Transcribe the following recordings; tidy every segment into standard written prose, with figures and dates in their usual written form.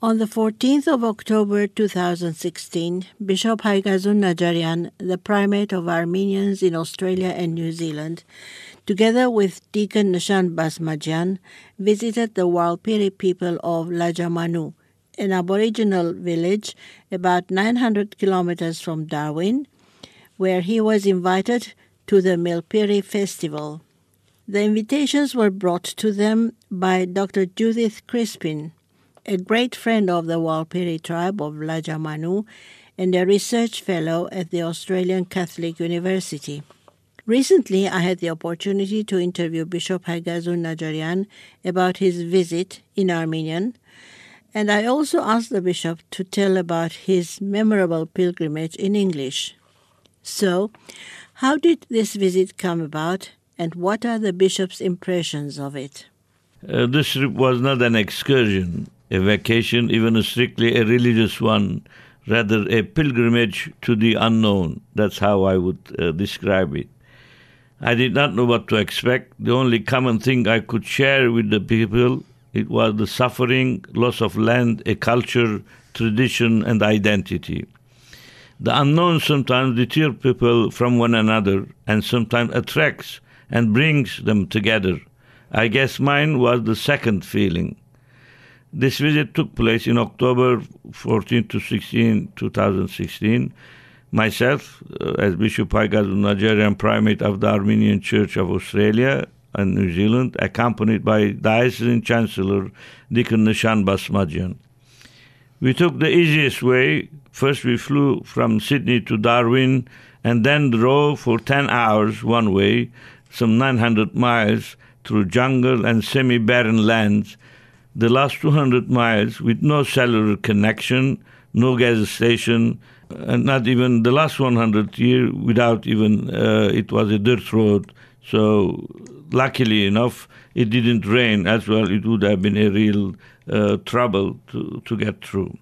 On the 14th of October 2016, Bishop Haigazun Najarian, the primate of Armenians in Australia and New Zealand, together with Deacon Nishan Basmajian, visited the Walpiri people of Lajamanu, an aboriginal village about 900 kilometers from Darwin, where he was invited to the Milpiri Festival. The invitations were brought to them by Dr. Judith Crispin, a great friend of the Walpiri tribe of Lajamanu and a research fellow at the Australian Catholic University. Recently, I had the opportunity to interview Bishop Haigazun Najarian about his visit in Armenian, and I also asked the bishop to tell about his memorable pilgrimage in English. So, how did this visit come about, and what are the bishop's impressions of it? This trip was not an excursion, a vacation, even strictly a religious one, rather a pilgrimage to the unknown. That's how I would describe it. I did not know what to expect. The only common thing I could share with the people, it was the suffering, loss of land, a culture, tradition, and identity. The unknown sometimes deters people from one another and sometimes attracts and brings them together. I guess mine was the second feeling. This visit took place in October 14 to 16, 2016. Myself, as Bishop Haigazun Najarian, primate of the Armenian Church of Australia and New Zealand, accompanied by Diocesan Chancellor Deacon Nishan Basmajian. We took the easiest way. First we flew from Sydney to Darwin and then drove for 10 hours one way, some 900 miles through jungle and semi-barren lands. The last 200 miles with no cellular connection, no gas station, and not even the last 100 years without even, it was a dirt road. So luckily enough, it didn't rain as well. It would have been a real trouble to get through.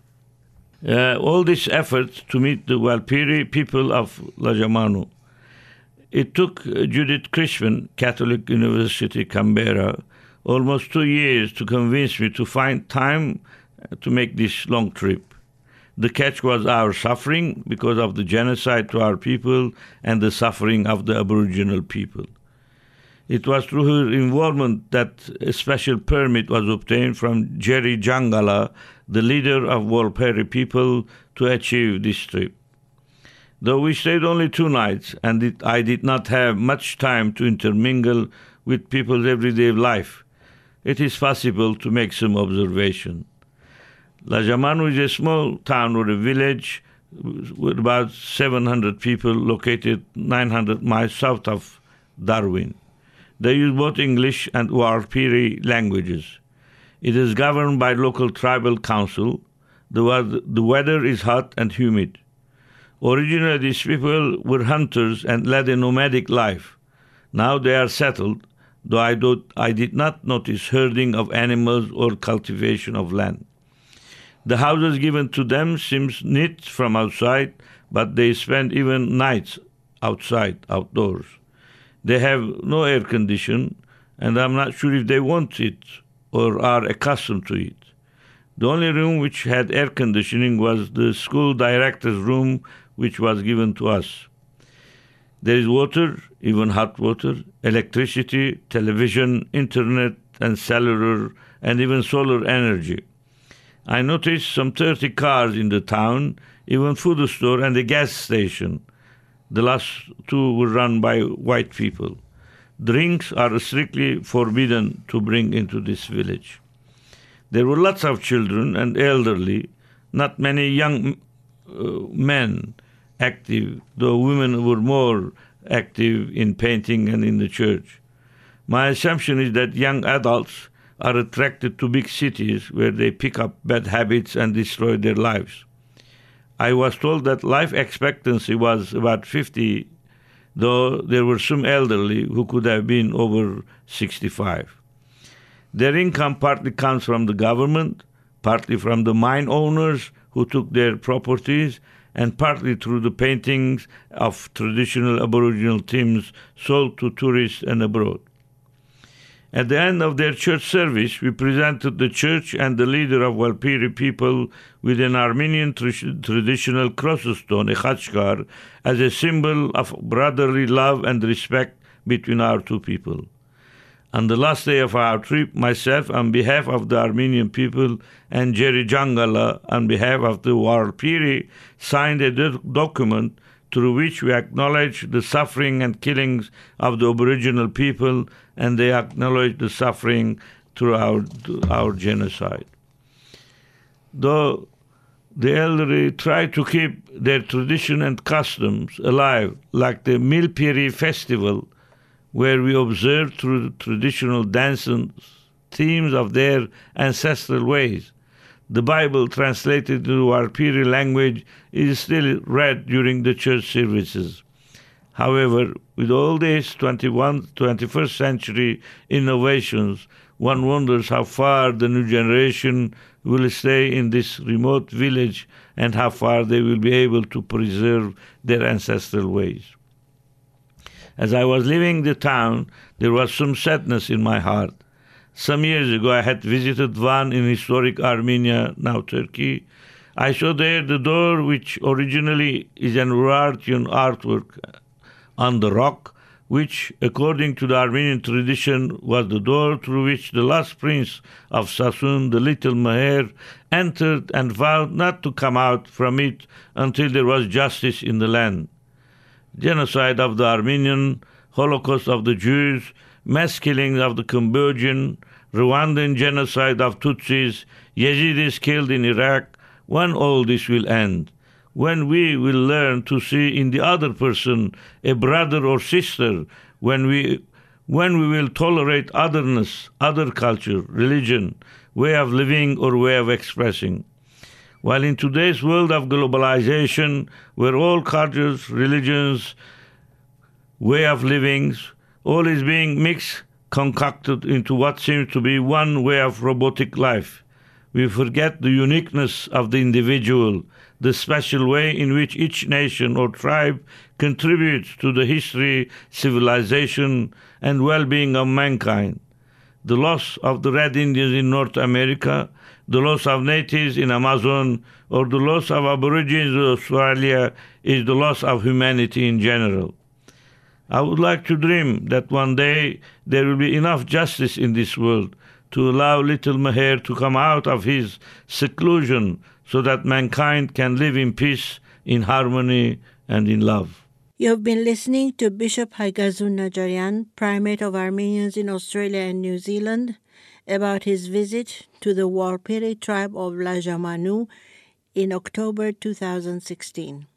All this effort to meet the Walpiri people of Lajamanu. It took Judith Crispin, Catholic University, Canberra, almost 2 years to convince me to find time to make this long trip. The catch was our suffering because of the genocide to our people and the suffering of the Aboriginal people. It was through her involvement that a special permit was obtained from Jerry Jangala, the leader of Walpiri people, to achieve this trip. Though we stayed only 2 nights and I did not have much time to intermingle with people's everyday life, it is possible to make some observation. Lajamanu is a small town or a village with about 700 people located 900 miles south of Darwin. They use both English and Walpiri languages. It is governed by local tribal council. The weather is hot and humid. Originally, these people were hunters and led a nomadic life. Now they are settled, though I did not notice herding of animals or cultivation of land. The houses given to them seems neat from outside, but they spend even nights outside, outdoors. They have no air condition, and I'm not sure if they want it or are accustomed to it. The only room which had air conditioning was the school director's room, which was given to us. There is water, even hot water, electricity, television, internet, and cellular, and even solar energy. I noticed some 30 cars in the town, even food store and a gas station. The last 2 were run by white people. Drinks are strictly forbidden to bring into this village. There were lots of children and elderly, not many young men active, though women were more active in painting and in the church. My assumption is that young adults are attracted to big cities where they pick up bad habits and destroy their lives. I was told that life expectancy was about 50, though there were some elderly who could have been over 65. Their income partly comes from the government, partly from the mine owners who took their properties, and partly through the paintings of traditional Aboriginal themes sold to tourists and abroad. At the end of their church service, we presented the church and the leader of Walpiri people with an Armenian traditional cross-stone, a khachkar, as a symbol of brotherly love and respect between our two people. On the last day of our trip, myself, on behalf of the Armenian people, and Jerry Jangala, on behalf of the Walpiri, signed a document through which we acknowledge the suffering and killings of the Aboriginal people, and they acknowledge the suffering through our genocide. Though the elderly try to keep their tradition and customs alive, like the Milpiri festival, where we observe through traditional dances themes of their ancestral ways. The Bible, translated to Walpiri language, is still read during the church services. However, with all these 21st century innovations, one wonders how far the new generation will stay in this remote village and how far they will be able to preserve their ancestral ways. As I was leaving the town, there was some sadness in my heart. Some years ago, I had visited Van in historic Armenia, now Turkey. I saw there the door, which originally is an Urartian artwork on the rock, which, according to the Armenian tradition, was the door through which the last prince of Sassoon, the Little Meher, entered and vowed not to come out from it until there was justice in the land. Genocide of the Armenian, Holocaust of the Jews, mass killing of the Cambodian, Rwandan genocide of Tutsis, Yazidis killed in Iraq, when all this will end. When we will learn to see in the other person a brother or sister, when we will tolerate otherness, other culture, religion, way of living or way of expressing. While in today's world of globalization, where all cultures, religions, way of living, all is being mixed, concocted into what seems to be one way of robotic life, we forget the uniqueness of the individual, the special way in which each nation or tribe contributes to the history, civilization, and well-being of mankind. The loss of the Red Indians in North America, the loss of natives in Amazon, or the loss of Aborigines in Australia is the loss of humanity in general. I would like to dream that one day there will be enough justice in this world to allow Little Meher to come out of his seclusion so that mankind can live in peace, in harmony, and in love. You have been listening to Bishop Haigazun Najarian, Primate of Armenians in Australia and New Zealand, about his visit to the Walpiri tribe of Lajamanu in October 2016.